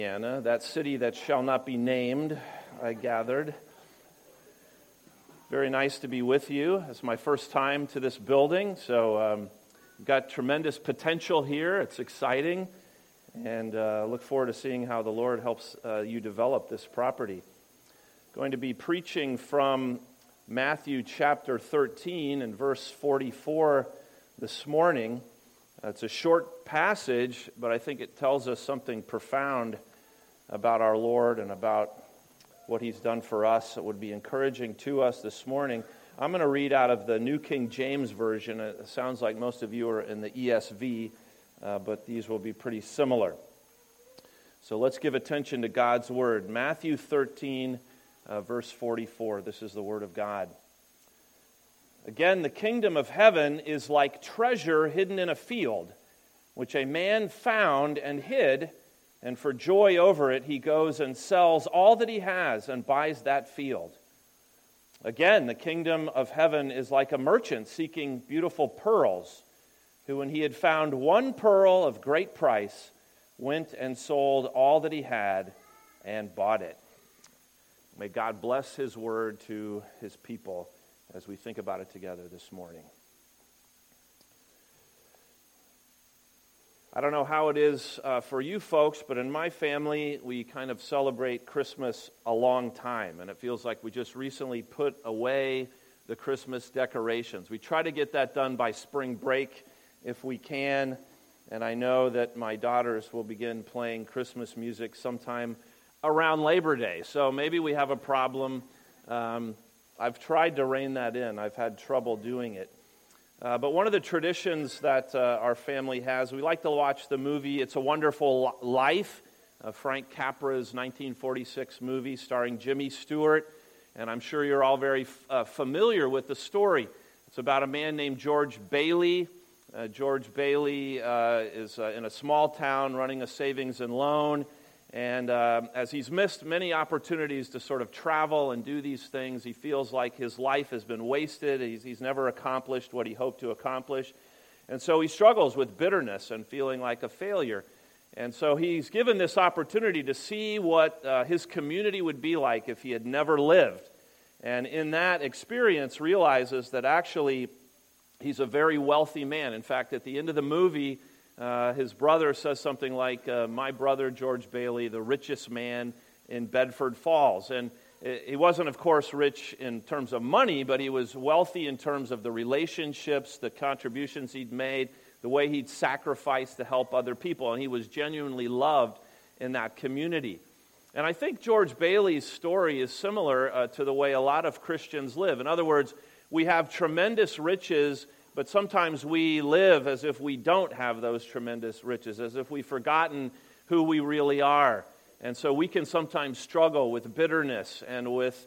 Indiana, that city that shall not be named, I gathered. Very nice to be with you. It's my first time to this building, so we've got tremendous potential here. It's exciting, and look forward to seeing how the Lord helps you develop this property. Going to be preaching from Matthew chapter 13 and verse 44 this morning. It's a short passage, but I think it tells us something profound about our Lord and about what He's done for us. It would be encouraging to us this morning. I'm going to read out of the New King James Version. It sounds like most of you are in the ESV, but these will be pretty similar. So let's give attention to God's Word. Matthew 13, verse 44. This is the Word of God. Again, the kingdom of heaven is like treasure hidden in a field, which a man found and hid, and for joy over it he goes and sells all that he has and buys that field. Again, the kingdom of heaven is like a merchant seeking beautiful pearls, who when he had found one pearl of great price, went and sold all that he had and bought it. May God bless His word to His people as we think about it together this morning. I don't know how it is for you folks, but in my family, we kind of celebrate Christmas a long time, and it feels like we just recently put away the Christmas decorations. We try to get that done by spring break if we can, and I know that my daughters will begin playing Christmas music sometime around Labor Day, so maybe we have a problem. I've tried to rein that in. I've had trouble doing it. But one of the traditions that our family has, we like to watch the movie It's a Wonderful Life, Frank Capra's 1946 movie starring Jimmy Stewart, and I'm sure you're all very familiar with the story. It's about a man named George Bailey. George Bailey is in a small town running a savings and loan, and as he's missed many opportunities to sort of travel and do these things, he feels like his life has been wasted. He's never accomplished what he hoped to accomplish. And so he struggles with bitterness and feeling like a failure. And so he's given this opportunity to see what his community would be like if he had never lived. And in that experience realizes that actually he's a very wealthy man. In fact, at the end of the movie, his brother says something like, my brother, George Bailey, the richest man in Bedford Falls. And he wasn't, of course, rich in terms of money, but he was wealthy in terms of the relationships, the contributions he'd made, the way he'd sacrificed to help other people. And he was genuinely loved in that community. And I think George Bailey's story is similar to the way a lot of Christians live. In other words, we have tremendous riches, but sometimes we live as if we don't have those tremendous riches, as if we've forgotten who we really are. And so we can sometimes struggle with bitterness and with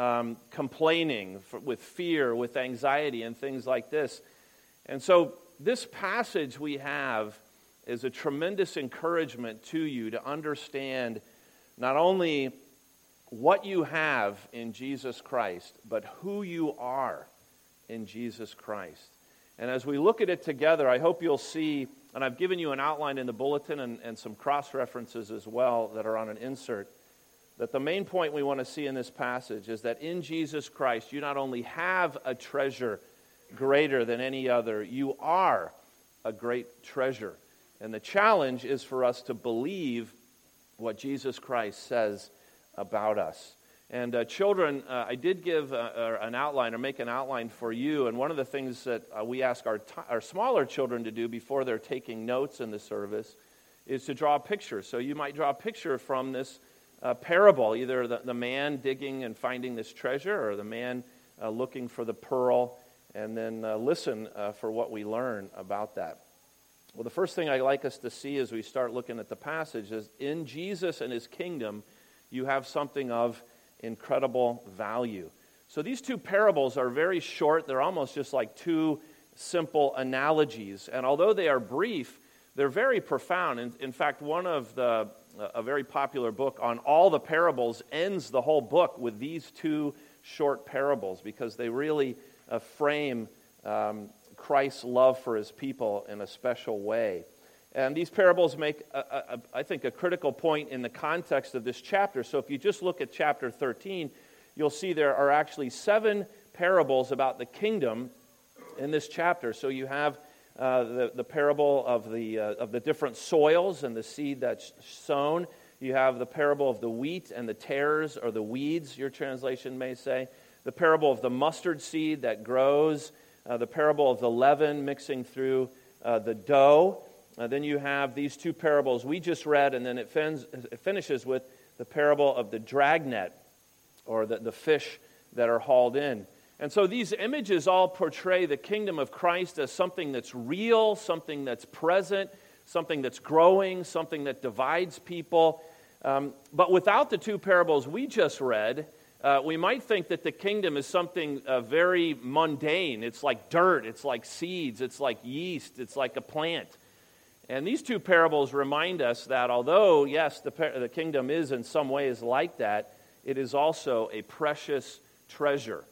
complaining, with fear, with anxiety, and things like this. And so this passage we have is a tremendous encouragement to you to understand not only what you have in Jesus Christ, but who you are in Jesus Christ. And as we look at it together, I hope you'll see, and I've given you an outline in the bulletin and some cross-references as well that are on an insert, that the main point we want to see in this passage is that in Jesus Christ, you not only have a treasure greater than any other, you are a great treasure. And the challenge is for us to believe what Jesus Christ says about us. And children, I did give an outline or make an outline for you. And one of the things that we ask our smaller children to do before they're taking notes in the service is to draw a picture. So you might draw a picture from this parable, either the man digging and finding this treasure or the man looking for the pearl, and then listen for what we learn about that. Well, the first thing I'd like us to see as we start looking at the passage is in Jesus and His kingdom, you have something of incredible value. So these two parables are very short. They're almost just like two simple analogies. And although they are brief, they're very profound. In fact, a very popular book on all the parables ends the whole book with these two short parables because they really frame Christ's love for His people in a special way. And these parables make, I think, a critical point in the context of this chapter. So if you just look at chapter 13, you'll see there are actually 7 parables about the kingdom in this chapter. So you have the parable of the different soils and the seed that's sown. You have the parable of the wheat and the tares, or the weeds, your translation may say. The parable of the mustard seed that grows. The parable of the leaven mixing through the dough. Then you have these 2 parables we just read, and then it finishes with the parable of the dragnet, or the fish that are hauled in. And so these images all portray the kingdom of Christ as something that's real, something that's present, something that's growing, something that divides people. But without the 2 parables we just read, we might think that the kingdom is something very mundane. It's like dirt, it's like seeds, it's like yeast, it's like a plant. And these 2 parables remind us that although, yes, the kingdom is in some ways like that, it is also a precious treasure,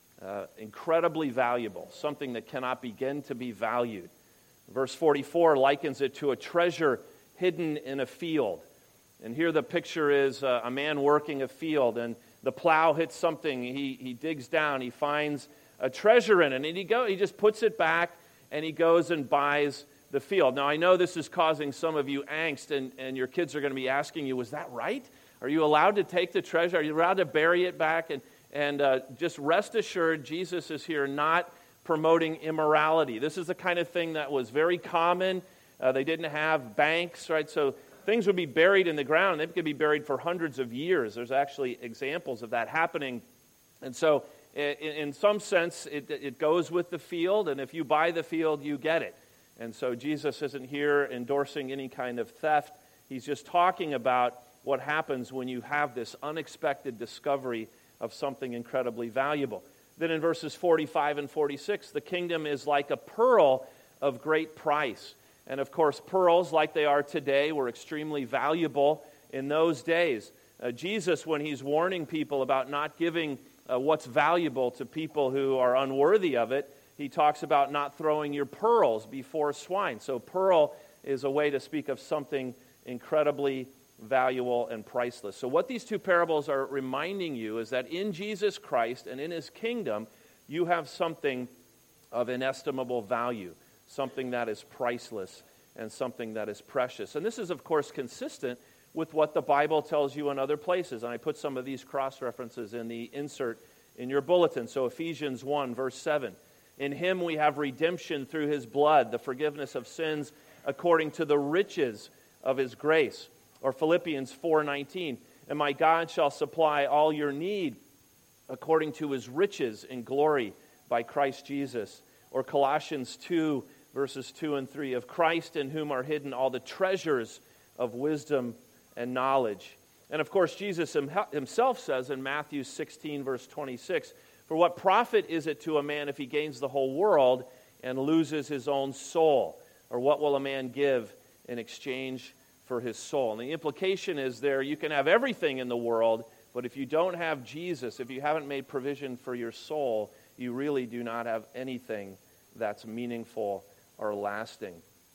incredibly valuable, something that cannot begin to be valued. Verse 44 likens it to a treasure hidden in a field. And here the picture is a man working a field, and the plow hits something, he digs down, he finds a treasure in it, and he just puts it back, and he goes and buys the field. Now, I know this is causing some of you angst, and your kids are going to be asking you, was that right? Are you allowed to take the treasure? Are you allowed to bury it back? And just rest assured, Jesus is here not promoting immorality. This is the kind of thing that was very common. They didn't have banks, right? So things would be buried in the ground, and they could be buried for hundreds of years. There's actually examples of that happening. And so in some sense, it goes with the field, and if you buy the field, you get it. And so Jesus isn't here endorsing any kind of theft. He's just talking about what happens when you have this unexpected discovery of something incredibly valuable. Then in verses 45 and 46, the kingdom is like a pearl of great price. And of course, pearls, like they are today, were extremely valuable in those days. Jesus, when he's warning people about not giving what's valuable to people who are unworthy of it, he talks about not throwing your pearls before swine. So pearl is a way to speak of something incredibly valuable and priceless. So what these 2 parables are reminding you is that in Jesus Christ and in his kingdom, you have something of inestimable value, something that is priceless and something that is precious. And this is, of course, consistent with what the Bible tells you in other places. And I put some of these cross-references in the insert in your bulletin. So Ephesians 1, verse 7. In him we have redemption through his blood, the forgiveness of sins according to the riches of his grace. Or Philippians 4:19, and my God shall supply all your need according to his riches in glory by Christ Jesus. Or Colossians 2, verses 2 and 3, of Christ in whom are hidden all the treasures of wisdom and knowledge. And of course, Jesus himself says in Matthew 16, verse 26, for what profit is it to a man if he gains the whole world and loses his own soul? Or what will a man give in exchange for his soul? And the implication is there, you can have everything in the world, but if you don't have Jesus, if you haven't made provision for your soul, you really do not have anything that's meaningful or lasting.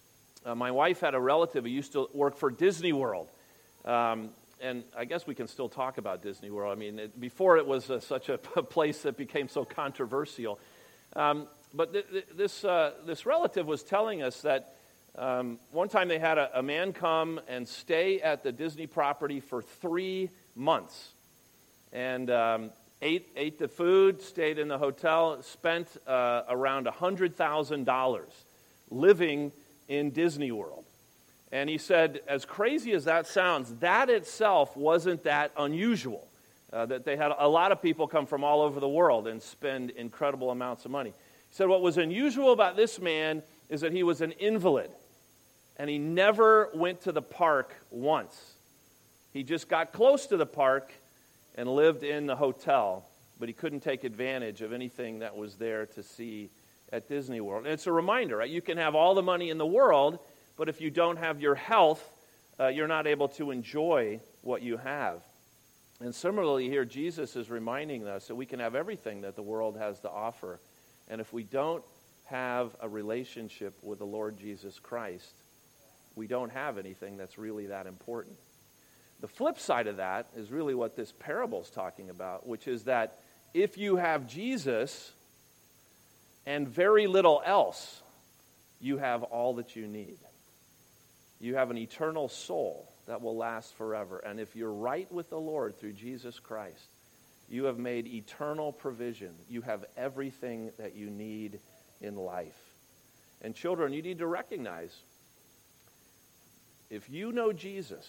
My wife had a relative who used to work for Disney World. And I guess we can still talk about Disney World. I mean, before it was such a place that became so controversial. But this relative was telling us that one time they had a man come and stay at the Disney property for 3 months. And ate the food, stayed in the hotel, spent around $100,000 living in Disney World. And he said, as crazy as that sounds, that itself wasn't that unusual. That they had a lot of people come from all over the world and spend incredible amounts of money. He said what was unusual about this man is that he was an invalid. And he never went to the park once. He just got close to the park and lived in the hotel, but he couldn't take advantage of anything that was there to see at Disney World. And it's a reminder, right? You can have all the money in the world, but if you don't have your health, you're not able to enjoy what you have. And similarly here, Jesus is reminding us that we can have everything that the world has to offer. And if we don't have a relationship with the Lord Jesus Christ, we don't have anything that's really that important. The flip side of that is really what this parable is talking about, which is that if you have Jesus and very little else, you have all that you need. You have an eternal soul that will last forever. And if you're right with the Lord through Jesus Christ, you have made eternal provision. You have everything that you need in life. And children, you need to recognize, if you know Jesus,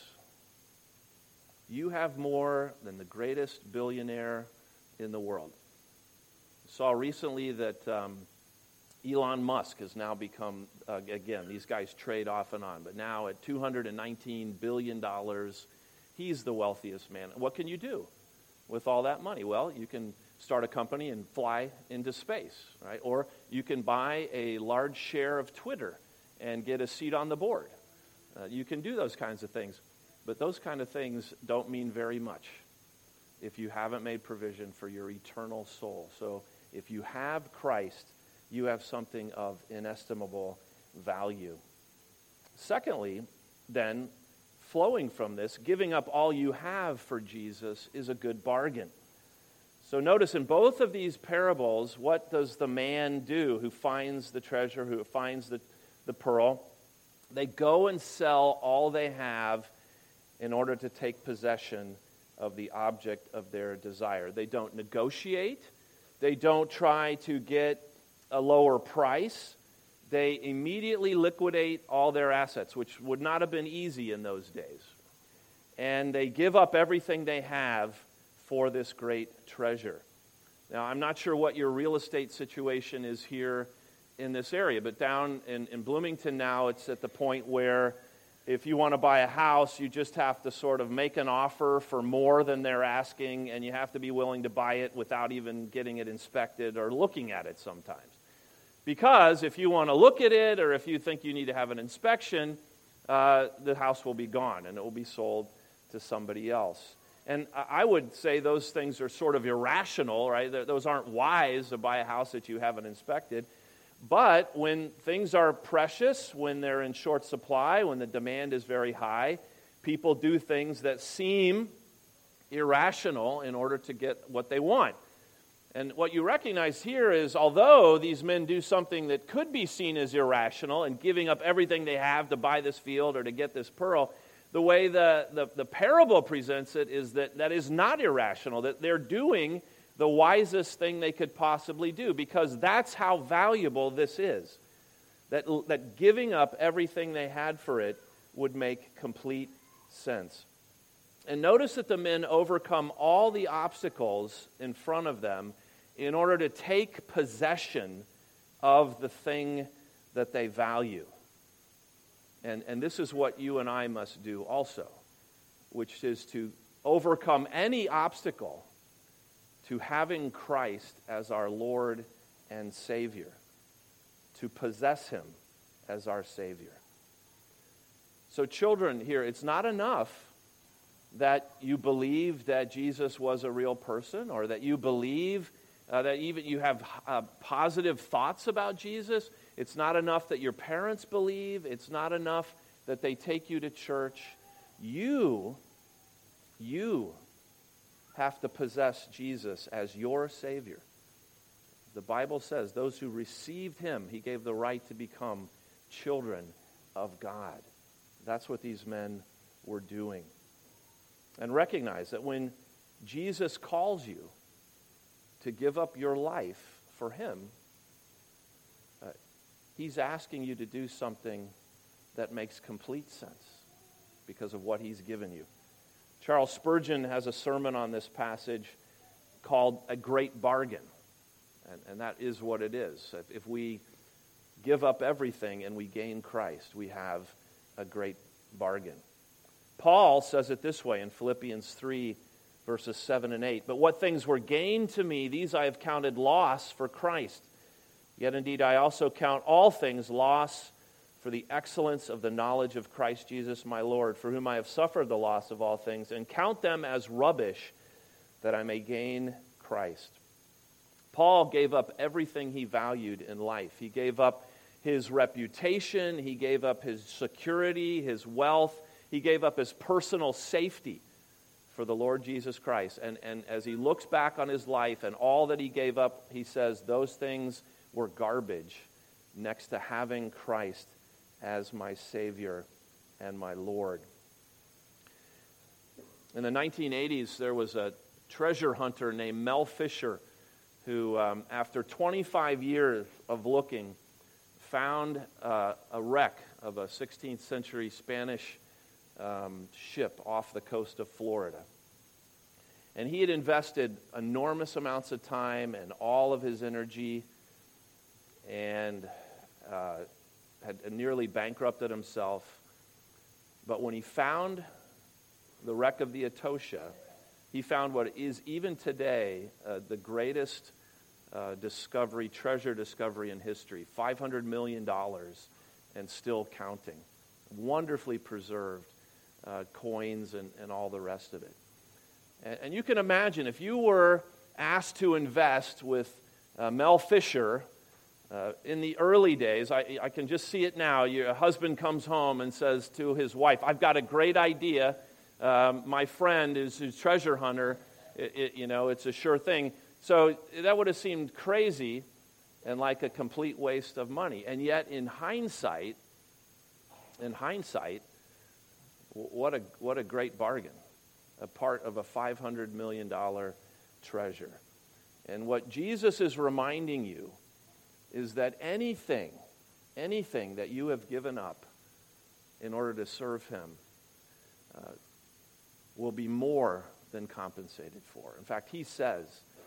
you have more than the greatest billionaire in the world. I saw recently that Elon Musk has now become, again, these guys trade off and on, but now at $219 billion, he's the wealthiest man. What can you do with all that money? Well, you can start a company and fly into space, right? Or you can buy a large share of Twitter and get a seat on the board. You can do those kinds of things. But those kind of things don't mean very much if you haven't made provision for your eternal soul. So if you have Christ, you have something of inestimable value. Secondly, then, flowing from this, giving up all you have for Jesus is a good bargain. So notice in both of these parables, what does the man do who finds the treasure, who finds the pearl? They go and sell all they have in order to take possession of the object of their desire. They don't negotiate. They don't try to get a lower price. They immediately liquidate all their assets, which would not have been easy in those days. And they give up everything they have for this great treasure. Now, I'm not sure what your real estate situation is here in this area, but down in Bloomington now, it's at the point where if you want to buy a house, you just have to sort of make an offer for more than they're asking, and you have to be willing to buy it without even getting it inspected or looking at it sometimes. Because if you want to look at it, or if you think you need to have an inspection, the house will be gone, and it will be sold to somebody else. And I would say those things are sort of irrational, right? Those aren't wise to buy a house that you haven't inspected. But when things are precious, when they're in short supply, when the demand is very high, people do things that seem irrational in order to get what they want. And what you recognize here is, although these men do something that could be seen as irrational and giving up everything they have to buy this field or to get this pearl, the way the parable presents it is that is not irrational, that they're doing the wisest thing they could possibly do, because that's how valuable this is. That giving up everything they had for it would make complete sense. And notice that the men overcome all the obstacles in front of them in order to take possession of the thing that they value. And this is what you and I must do also, which is to overcome any obstacle to having Christ as our Lord and Savior, to possess Him as our Savior. So children here, it's not enough that you believe that Jesus was a real person, or that you believe that even you have positive thoughts about Jesus. It's not enough that your parents believe. It's not enough that they take you to church. You have to possess Jesus as your Savior. The Bible says those who received Him, He gave the right to become children of God. That's what these men were doing. And recognize that when Jesus calls you to give up your life for Him, He's asking you to do something that makes complete sense because of what He's given you. Charles Spurgeon has a sermon on this passage called A Great Bargain. And that is what it is. If we give up everything and we gain Christ, we have a great bargain. Paul says it this way in Philippians 3, verses 7 and 8. But what things were gained to me, these I have counted loss for Christ. Yet indeed I also count all things loss for the excellence of the knowledge of Christ Jesus my Lord, for whom I have suffered the loss of all things, and count them as rubbish, that I may gain Christ. Paul gave up everything he valued in life. He gave up his reputation, he gave up his security, his wealth, he gave up his personal safety for the Lord Jesus Christ. And as he looks back on his life and all that he gave up, he says those things were garbage next to having Christ as my Savior and my Lord. In the 1980s, there was a treasure hunter named Mel Fisher who, after 25 years of looking, found a wreck of a 16th century Spanish ship off the coast of Florida. And he had invested enormous amounts of time and all of his energy and had nearly bankrupted himself. But when he found the wreck of the Etosha, he found what is even today the greatest treasure discovery in history, $500 million and still counting. Wonderfully preserved coins and all the rest of it. And you can imagine if you were asked to invest with Mel Fisher in the early days, I can just see it now. Your husband comes home and says to his wife, I've got a great idea. My friend is a treasure hunter. It's a sure thing. So that would have seemed crazy and like a complete waste of money. And yet in hindsight, what a great bargain. A part of a $500 million treasure. And what Jesus is reminding you is that anything that you have given up in order to serve him will be more than compensated for. In fact, he says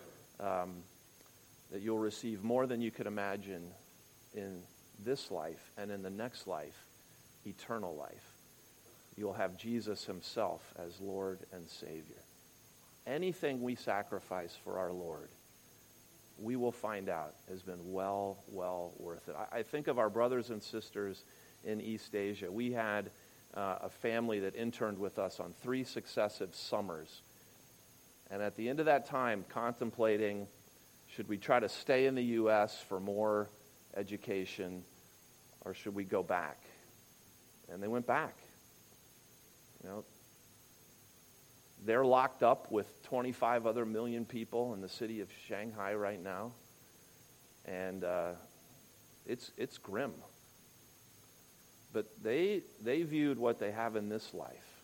that you'll receive more than you could imagine in this life, and in the next life, eternal life. You'll have Jesus himself as Lord and Savior. Anything we sacrifice for our Lord, we will find out has been well worth it. I think of our brothers and sisters in East Asia. We had a family that interned with us on 3 successive summers. And at the end of that time, contemplating, should we try to stay in the U.S. for more education, or should we go back? And they went back. They're locked up with 25 other million people in the city of Shanghai right now. And it's grim. But they viewed what they have in this life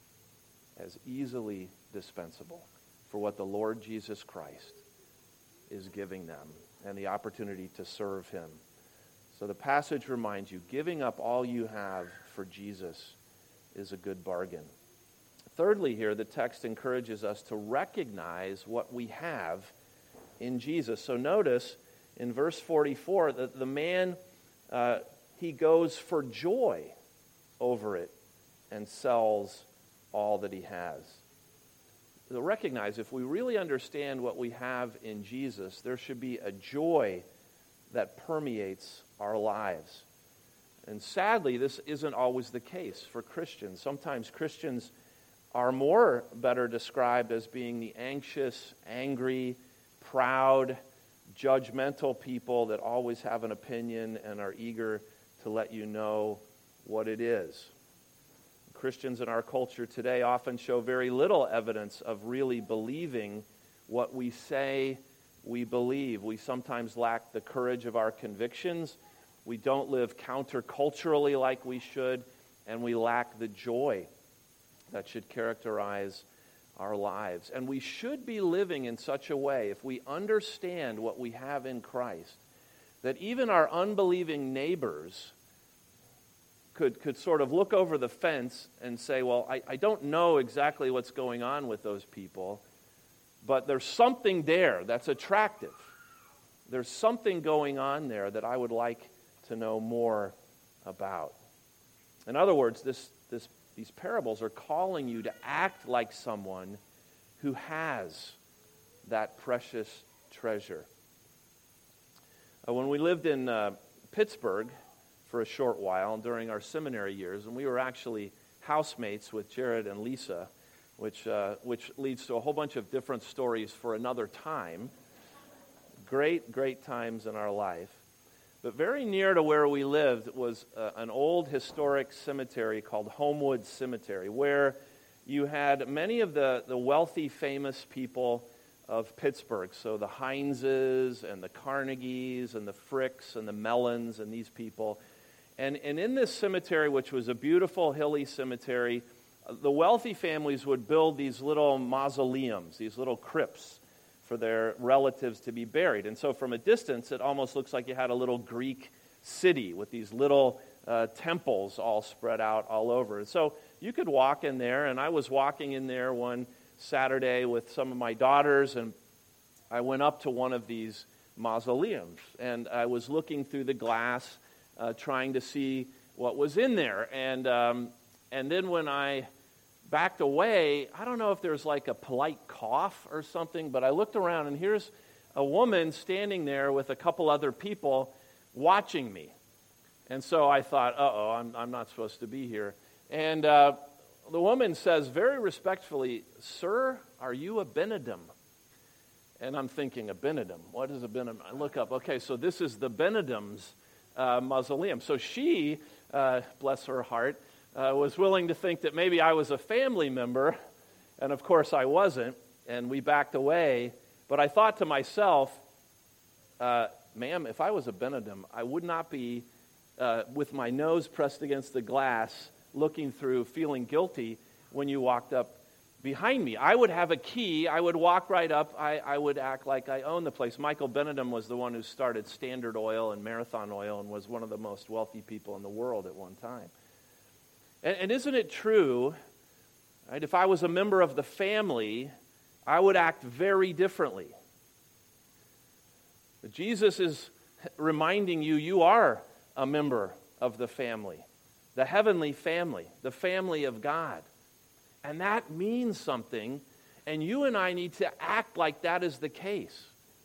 as easily dispensable for what the Lord Jesus Christ is giving them and the opportunity to serve him. So the passage reminds you, giving up all you have for Jesus is a good bargain. Thirdly here, the text encourages us to recognize what we have in Jesus. So notice in verse 44 that the man, he goes for joy over it and sells all that he has. So recognize, if we really understand what we have in Jesus, there should be a joy that permeates our lives. And sadly, this isn't always the case for Christians. Sometimes Christians are better described as being the anxious, angry, proud, judgmental people that always have an opinion and are eager to let you know what it is. Christians in our culture today often show very little evidence of really believing what we say we believe. We sometimes lack the courage of our convictions. We don't live counterculturally like we should, and we lack the joy that should characterize our lives. And we should be living in such a way, if we understand what we have in Christ, that even our unbelieving neighbors could sort of look over the fence and say, well, I don't know exactly what's going on with those people, but there's something there that's attractive. There's something going on there that I would like to know more about. In other words, these parables are calling you to act like someone who has that precious treasure. When we lived in Pittsburgh for a short while during our seminary years, and we were actually housemates with Jared and Lisa, which leads to a whole bunch of different stories for another time. Great times in our life. But very near to where we lived was an old historic cemetery called Homewood Cemetery, where you had many of the wealthy, famous people of Pittsburgh. So the Hineses and the Carnegies and the Fricks and the Mellons and these people. And in this cemetery, which was a beautiful hilly cemetery, the wealthy families would build these little mausoleums, these little crypts for their relatives to be buried. And so from a distance, it almost looks like you had a little Greek city with these little temples all spread out all over. And so you could walk in there, and I was walking in there one Saturday with some of my daughters, and I went up to one of these mausoleums, and I was looking through the glass, trying to see what was in there. And then when I backed away, I don't know if there's like a polite cough or something, but I looked around, and here's a woman standing there with a couple other people watching me. And so I thought, I'm not supposed to be here. And the woman says very respectfully, "Sir, are you a Benedum?" And I'm thinking, a Benedum? What is a Benedum? I look up, okay, so this is the Benedum's mausoleum. So she, bless her heart, was willing to think that maybe I was a family member, and of course I wasn't, and we backed away. But I thought to myself, ma'am, if I was a Benedum, I would not be with my nose pressed against the glass, looking through, feeling guilty when you walked up behind me. I would have a key. I would walk right up. I would act like I owned the place. Michael Benedum was the one who started Standard Oil and Marathon Oil and was one of the most wealthy people in the world at one time. And isn't it true, right, if I was a member of the family, I would act very differently. But Jesus is reminding you, you are a member of the family, the heavenly family, the family of God. And that means something, and you and I need to act like that is the case.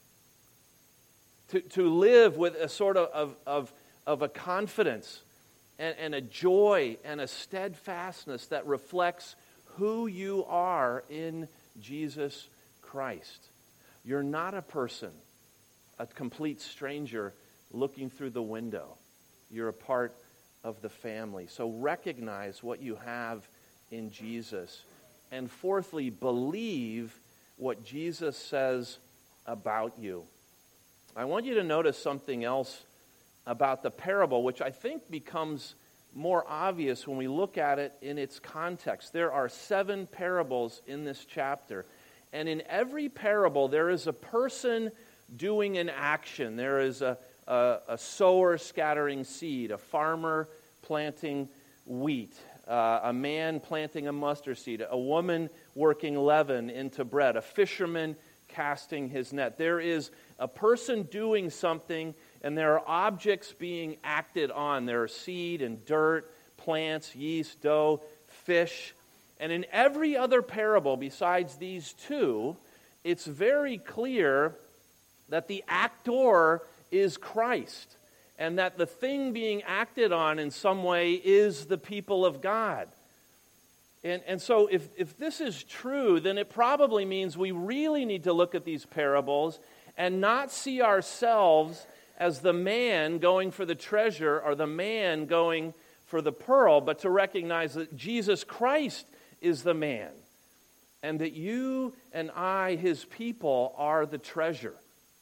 To live with a sort of a confidence and a joy and a steadfastness that reflects who you are in Jesus Christ. You're not a person, a complete stranger looking through the window. You're a part of the family. So recognize what you have in Jesus. And fourthly, believe what Jesus says about you. I want you to notice something else about the parable, which I think becomes more obvious when we look at it in its context. There are 7 parables in this chapter, and in every parable there is a person doing an action. There is a sower scattering seed, a farmer planting wheat, a man planting a mustard seed, a woman working leaven into bread, a fisherman casting his net. There is a person doing something, and there are objects being acted on. There are seed and dirt, plants, yeast, dough, fish. And in every other parable besides these 2, it's very clear that the actor is Christ, and that the thing being acted on in some way is the people of God. And so if this is true, then it probably means we really need to look at these parables and not see ourselves as the man going for the treasure or the man going for the pearl, but to recognize that Jesus Christ is the man, and that you and I, his people, are the treasure.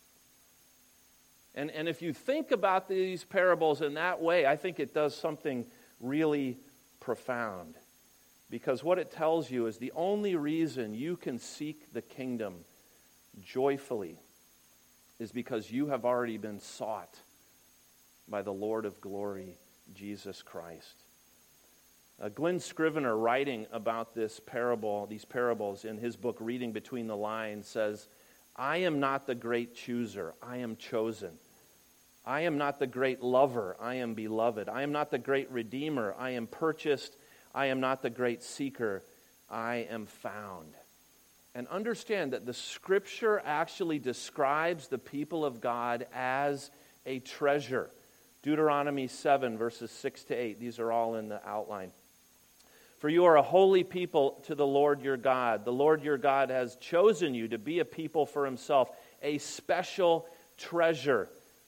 And if you think about these parables in that way, I think it does something really profound. Because what it tells you is the only reason you can seek the kingdom joyfully is because you have already been sought by the Lord of glory, Jesus Christ. Glenn Scrivener, writing about these parables in his book, Reading Between the Lines, says, "I am not the great chooser, I am chosen. I am not the great lover, I am beloved. I am not the great redeemer, I am purchased. I am not the great seeker, I am found." And understand that the Scripture actually describes the people of God as a treasure. Deuteronomy 7, verses 6 to 8. These are all in the outline. "For you are a holy people to the Lord your God. The Lord your God has chosen you to be a people for himself, a special treasure,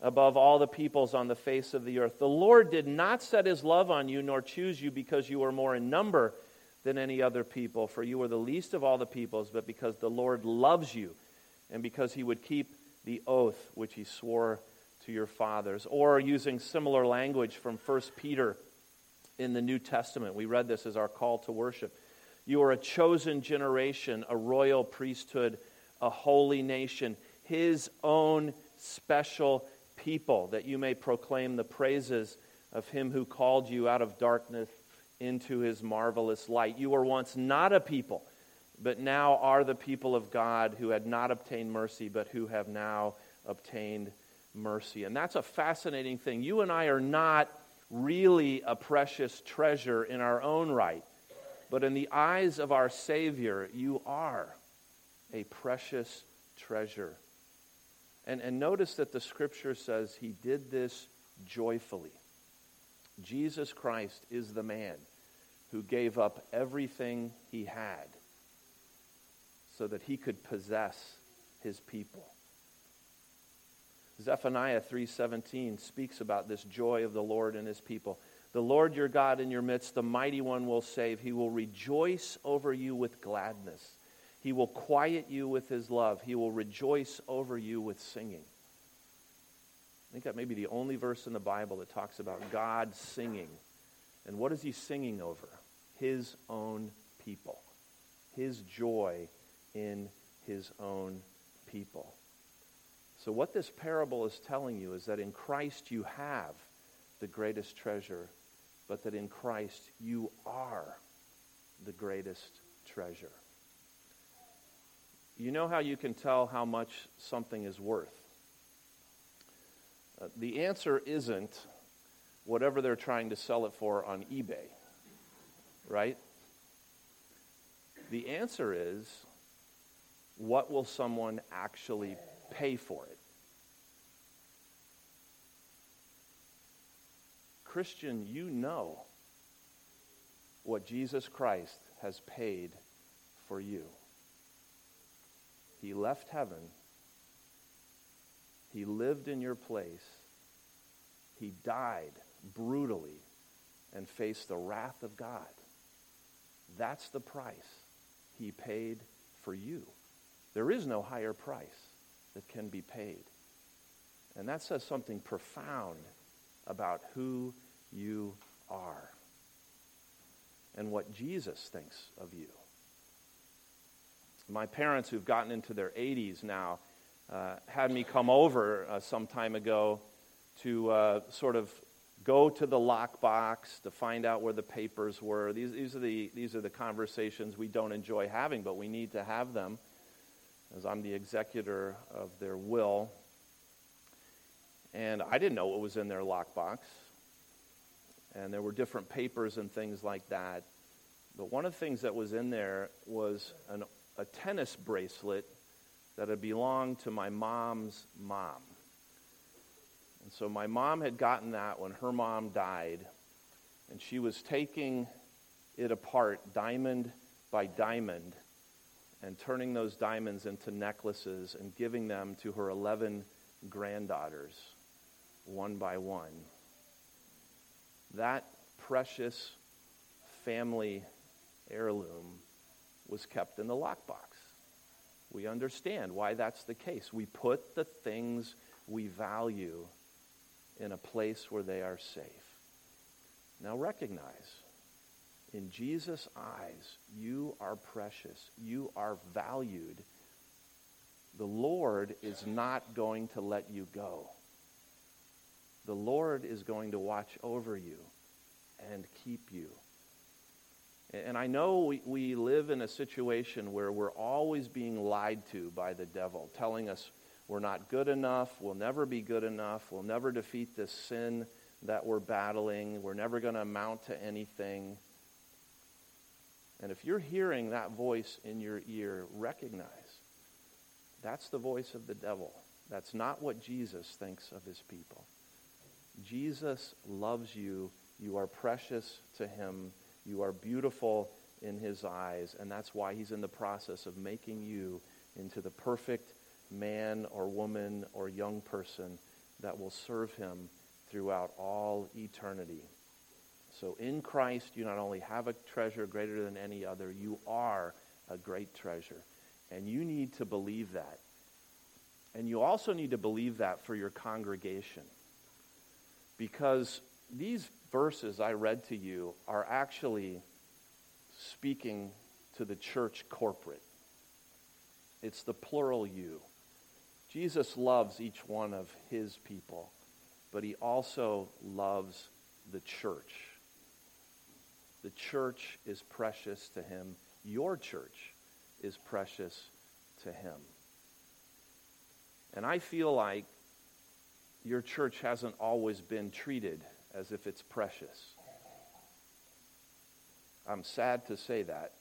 above all the peoples on the face of the earth. The Lord did not set his love on you, nor choose you because you were more in number than any other people, for you were the least of all the peoples, but because the Lord loves you, and because he would keep the oath which he swore to your fathers. Or using similar language from 1 Peter in the New Testament. We read this as our call to worship. You are a chosen generation, a royal priesthood, a holy nation, his own special people, that you may proclaim the praises of him who called you out of darkness into his marvelous light. You were once not a people, but now are the people of God, who had not obtained mercy, but who have now obtained mercy. And that's a fascinating thing. You and I are not really a precious treasure in our own right, but in the eyes of our Savior, you are a precious treasure. And notice that the Scripture says he did this joyfully. Jesus Christ is the man who gave up everything he had so that he could possess his people. Zephaniah 3:17 speaks about this joy of the Lord and his people. The Lord your God in your midst, the mighty one, will save. He will rejoice over you with gladness. He will quiet you with his love. He will rejoice over you with singing. I think that may be the only verse in the Bible that talks about God singing. And what is he singing over? His own people. His joy in his own people. So what this parable is telling you is that in Christ you have the greatest treasure, but that in Christ you are the greatest treasure. You know how you can tell how much something is worth? The answer isn't whatever they're trying to sell it for on eBay, right? The answer is, what will someone actually pay for it? Christian, you know what Jesus Christ has paid for you. He left heaven. He lived in your place. He died brutally and faced the wrath of God. That's the price he paid for you. There is no higher price that can be paid. And that says something profound about who you are and what Jesus thinks of you. My parents, who've gotten into their 80s now, had me come over some time ago to sort of go to the lockbox to find out where the papers were. These are the conversations we don't enjoy having, but we need to have them, as I'm the executor of their will. And I didn't know what was in their lockbox. And there were different papers and things like that. But one of the things that was in there was a tennis bracelet that had belonged to my mom's mom. And so my mom had gotten that when her mom died, and she was taking it apart diamond by diamond and turning those diamonds into necklaces and giving them to her 11 granddaughters one by one. That precious family heirloom was kept in the lockbox. We understand why that's the case. We put the things we value in a place where they are safe. Now recognize, in Jesus' eyes, you are precious. You are valued. The Lord is not going to let you go. The Lord is going to watch over you and keep you. And I know we live in a situation where we're always being lied to by the devil, telling us we're not good enough, we'll never be good enough, we'll never defeat this sin that we're battling, we're never going to amount to anything. And if you're hearing that voice in your ear, recognize that's the voice of the devil. That's not what Jesus thinks of his people. Jesus loves you. You are precious to him. You are beautiful in his eyes, and that's why he's in the process of making you into the perfect man or woman or young person that will serve him throughout all eternity. So in Christ, you not only have a treasure greater than any other, you are a great treasure. And you need to believe that. And you also need to believe that for your congregation. Because these verses I read to you are actually speaking to the church corporate. It's the plural you. Jesus loves each one of his people, but he also loves the church. The church is precious to him. Your church is precious to him. And I feel like your church hasn't always been treated as if it's precious. I'm sad to say that.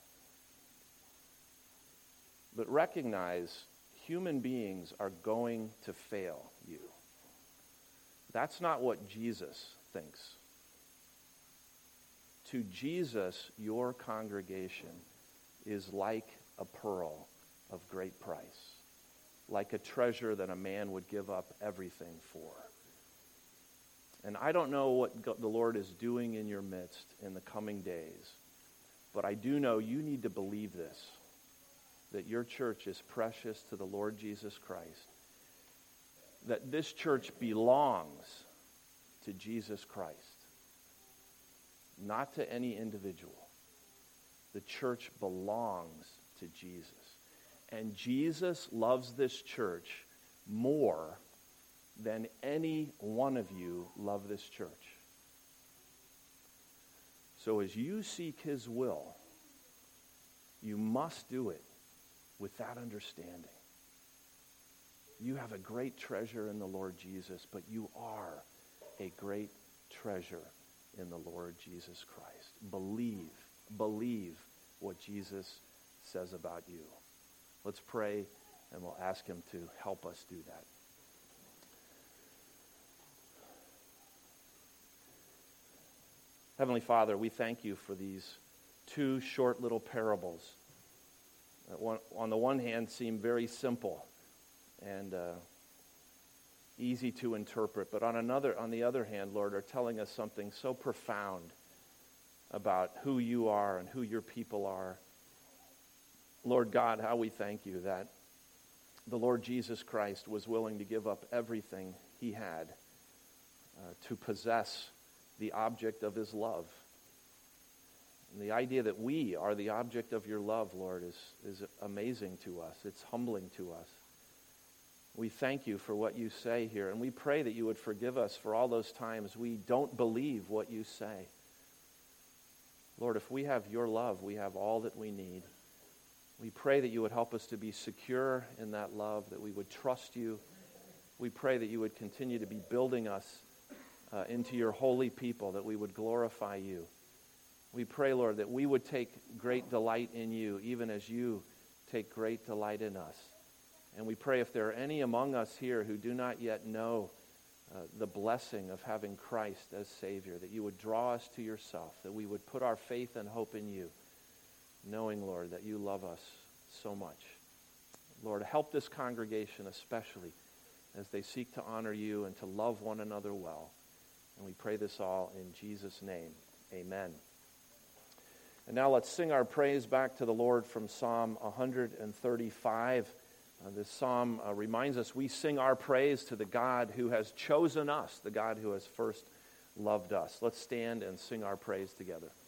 But recognize human beings are going to fail you. That's not what Jesus thinks. To Jesus, your congregation is like a pearl of great price, like a treasure that a man would give up everything for. And I don't know what the Lord is doing in your midst in the coming days, but I do know you need to believe this, that your church is precious to the Lord Jesus Christ, that this church belongs to Jesus Christ, not to any individual. The church belongs to Jesus. And Jesus loves this church more than any one of you love this church. So as you seek his will, you must do it with that understanding. You have a great treasure in the Lord Jesus, but you are a great treasure in the Lord Jesus Christ. Believe what Jesus says about you. Let's pray, and we'll ask him to help us do that. Heavenly Father, we thank you for these two short little parables that on the one hand seem very simple and easy to interpret, but on the other hand, Lord, are telling us something so profound about who you are and who your people are. Lord God, how we thank you that the Lord Jesus Christ was willing to give up everything he had to possess the object of his love. And the idea that we are the object of your love, Lord, is amazing to us. It's humbling to us. We thank you for what you say here, and we pray that you would forgive us for all those times we don't believe what you say. Lord, if we have your love, we have all that we need. We pray that you would help us to be secure in that love, that we would trust you. We pray that you would continue to be building us into your holy people, that we would glorify you. We pray, Lord, that we would take great delight in you, even as you take great delight in us. And we pray if there are any among us here who do not yet know the blessing of having Christ as Savior, that you would draw us to yourself, that we would put our faith and hope in you, knowing, Lord, that you love us so much. Lord, help this congregation especially as they seek to honor you and to love one another well. And we pray this all in Jesus' name. Amen. And now let's sing our praise back to the Lord from Psalm 135. This psalm reminds us we sing our praise to the God who has chosen us, the God who has first loved us. Let's stand and sing our praise together.